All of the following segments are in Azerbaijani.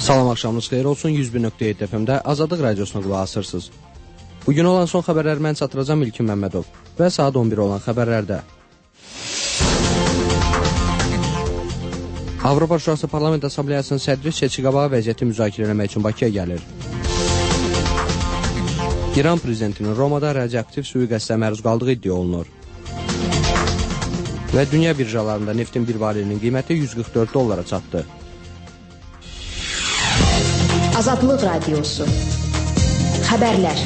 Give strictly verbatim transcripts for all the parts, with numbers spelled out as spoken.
Salam, axşamınız xeyir olsun. yüz bir nöqtə yeddi F M-də Azadlıq Radiosuna qulaq asırsınız. Bugün olan son xəbərləri mən çatdıracağım İlkin Məmmədov və saat on bir olan xəbərlərdə. Avropa Şurası Parlament Assambleyasının sədri seçki qabağı vəziyyəti müzakirə etmək üçün Bakıya gəlir. İran prezidentinin Romada radioaktiv sui-qəsdə məruz qaldığı iddia olunur. Və dünya birjalarında neftin bir barelinin qiyməti yüz qırx dörd dollara çatdı. Azadlıq Radiosu. Xəbərlər.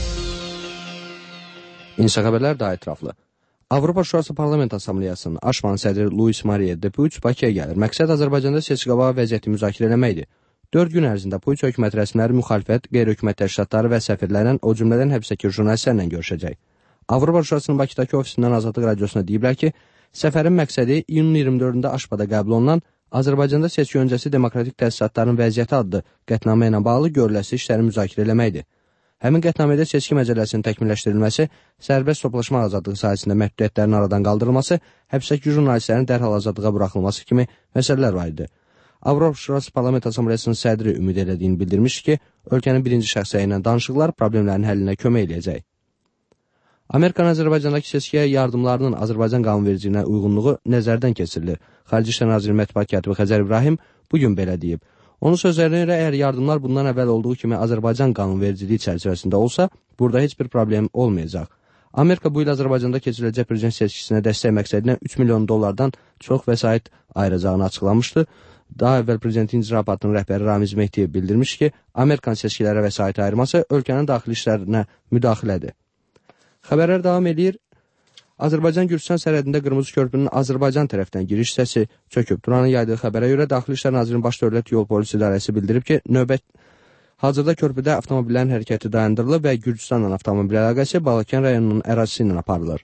İnsa xəbərlər daha ətraflı. Avropa Şurası Parlament Assambleyasının Aşman sədri Luis Maria de Puig Bakıya gəlir. Məqsəd Azərbaycanda seçki qabağı vəziyyəti müzakirə etməkdir. dörd gün ərzində Puig hökumət rəsmiləri, müxalifət, qeyri-hökumət təşkilatları və səfirlərlə, o cümlədən həbsdəki jurnalistlərlə görüşəcək. Avropa Şurasının Bakıdakı ofisindən Azadlıq Radiosuna deyiblər ki, səfərin məqsədi iyunun iyirmi dördündə Aşbada qəbul olunan Azərbaycanda seçki öncəsi demokratik təsisatların vəziyyəti adlı qətnamə ilə bağlı görüləsi işləri müzakirə eləməkdir. Həmin qətnamədə seçki məcəlləsinin təkmilləşdirilməsi, sərbəst toplaşma azadlığı sahəsində məhdudiyyətlərin aradan qaldırılması, həbsdəki jurnalistlərin dərhal azadlığa buraxılması kimi məsələlər var idi. Avropa Şurası Parlament Assambleyasının sədri ümid edədiyini bildirmiş ki, ölkənin birinci şəxsi ilə danışıqlar problemlərin həllinə kömək eləyəcək. Amerikanın Azərbaycandakı seçkiyə yardımlarının Azərbaycan qanunvericiliyinə uyğunluğu nəzərdən keçirilir. Xarici İşlər Nazirinin mətbuat katibi Xəzər İbrahim bugün belə deyib. Onun sözlərinə görə əgər yardımlar bundan əvvəl olduğu kimi Azərbaycan qanunvericiliyi çərçivəsində olsa, burada heç bir problem olmayacaq. Amerika bu il Azərbaycanda keçiriləcək prezident seçkisinə dəstək məqsədinə üç milyon dollardan çox vəsait ayıracağını açıqlamışdı. Daha əvvəl prezidentin icra aparatının rəhbəri Ramiz Mehdiyev bildirmiş ki, Amerikan seçkilərə vəsait ayırması ölkənin daxili işlərinə müdaxilədir. Xəbərlər davam edir. Azərbaycan-Gürcüstan sərhədində Qırmızı Körpünün Azərbaycan tərəfindən giriş hissəsi çöküb. Turanın yaydığı xəbərə görə Daxili İşlər Nazirinin Baş Dövlət Yol Polisi İdarəsi bildirib ki, növbət hazırda körpüdə avtomobillərin hərəkəti dayandırılıb və Gürcüstanla avtomobil əlaqəsi Balakən rayonunun ərazisi ilə aparılır.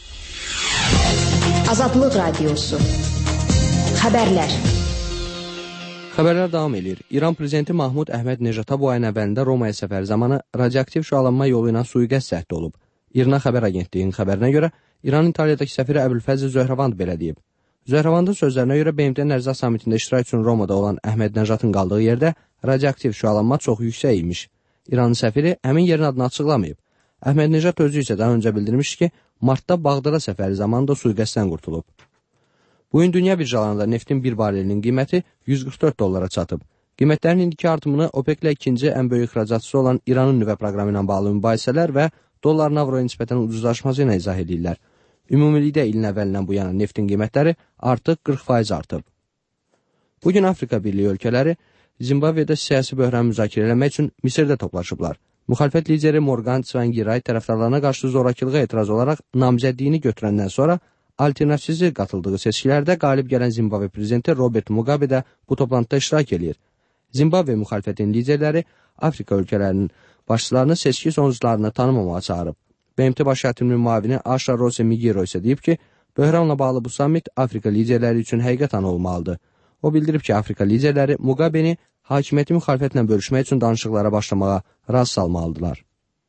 Azadlıq Radiosu. Xəbərlər. Xəbərlər davam edir. İran prezidenti Mahmud Əhməd Nejata bu ayın əvvəlində Romaya səfəri zamanı radioaktiv şüalanma yolu ilə sui-qəsd cəhdi olub. İrna xəbər agentliyinin xəbərinə görə İranın İtaliyadakı səfiri Əbülfəzl Zöhrəvand belə deyib. Zöhrəvandın sözlərinə görə B M T Nərzaq samitində iştirak üçün Romada olan Əhməd Nejatın qaldığı yerdə radioaktiv şüalanma çox yüksək imiş. İranın səfiri həmin yerin adını açıqlamayıb. Əhməd Nejat özü isə daha öncə bildirmiş ki, martda Bağdada səfəri zamanında sui-qəsddən qurtulub. Bugün dünya birjalarında neftin bir barelinin qiyməti yüz qırx dörd dollara çatıb. Qiymətlərin indiki artımını OPEC-lə ikinci ən böyük ixracatçısı olan İranın nüvə proqramı ilə bağlı mübahisələr və dolların avroya nisbətən ucuzlaşması ilə izah edirlər. Ümumilikdə ilin əvvəlindən bu yana neftin qiymətləri artıq qırx faiz artıb. Bugün Afrika Birliyi ölkələri Zimbabvedə siyasi böhranı müzakirə etmək üçün Misirdə toplaşıblar. Müxalifət lideri Morgan Tsvangirai tərəfdarlarına qarşı zorakılığa etiraz olaraq namizədliyini götürəndən sonra alternativsiz qatıldığı seçkilərdə qalib gələn Zimbabve prezidenti Robert Mugabe də bu toplantıda iştirak edir. Zimbabve müxalifətinin liderləri Afrika ölkələrinin başçılarını seçki sonuçlarını tanımamağa çağırıb. B M T Baş Hatiminin müavini Aşra Rose Migiro isə deyib ki, böhranla bağlı bu sammit Afrika liderləri üçün həqiqət anı olmalıdır. O bildirib ki, Afrika liderləri Mugabe'ni hakimiyyəti müxalifətlə bölüşmək üçün danışıqlara başlamağa razı salmalıdırlar.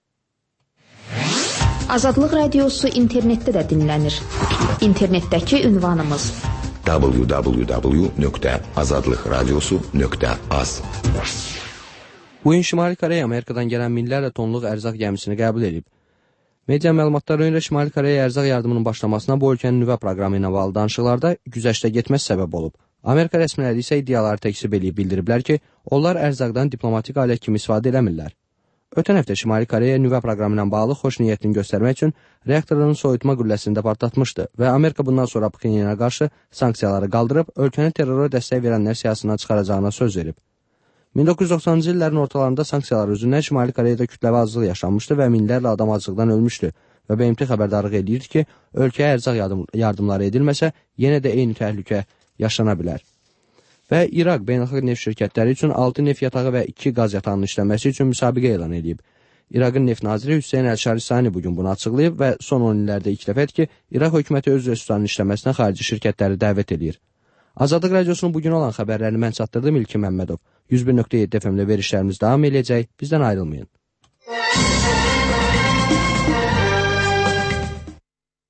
Azadlıq Radiosu internetdə də dinlənir. İnternetdəki ünvanımız w w w nöqtə azadlıq radiosu nöqtə az. Bugün Şimali Koreya Amerikadan gələn minlərlə tonluq ərzaq gəmisini qəbul edib. Media məlumatlarına görə Şimali Koreya ərzaq yardımının başlamasına bu ölkənin nüvə proqramı ilə bağlı danışıqlarda güzəştə getməsi səbəb olub. Amerika rəsmiləri isə iddiaları təkzib edib bildiriblər ki, onlar ərzaqdan diplomatik alət kimi istifadə eləmirlər. Ötən həftə Şimali Koreya nüvə proqramı ilə bağlı xoş niyyətini göstərmək üçün reaktorların soyutma qülləsini də partlatmışdı və Amerika bundan sonra Pxenyana qarşı sanksiyaları qaldırıb ölkənin terrora dəstək verənlər siyasından çıxaracağına söz verib. min doqquz yüz doxsanıncı illərin ortalarında sanksiyalar üzündən Şimali Koreyada kütləvi aclıq yaşanmışdı və minlərlə adam aclıqdan ölmüşdü və B M T xəbərdarlıq edirdi ki, ölkəyə ərzaq yardım, yardımları edilməsə, yenə də eyni təhlükə yaşana bilər. Və İraq beynəlxalq neft şirkətləri üçün altı neft yatağı və iki qaz yatağının işlənməsi üçün müsabiqə elan edib. İraqın neft naziri Hüseyn Əl-Şaristani bugün bunu açıqlayıb və son on illərdə ilk dəfədir ki, İraq hökuməti öz resurslarının işlənməsinə xarici şirkətləri dəvət edir. Azadlıq Radiosunun bugün olan xəbərlərini mən çatdırdım İlkin Məmmədov. yüz bir nöqtə yeddi F M-də verişlərimiz davam edəcək. Bizdən ayrılmayın.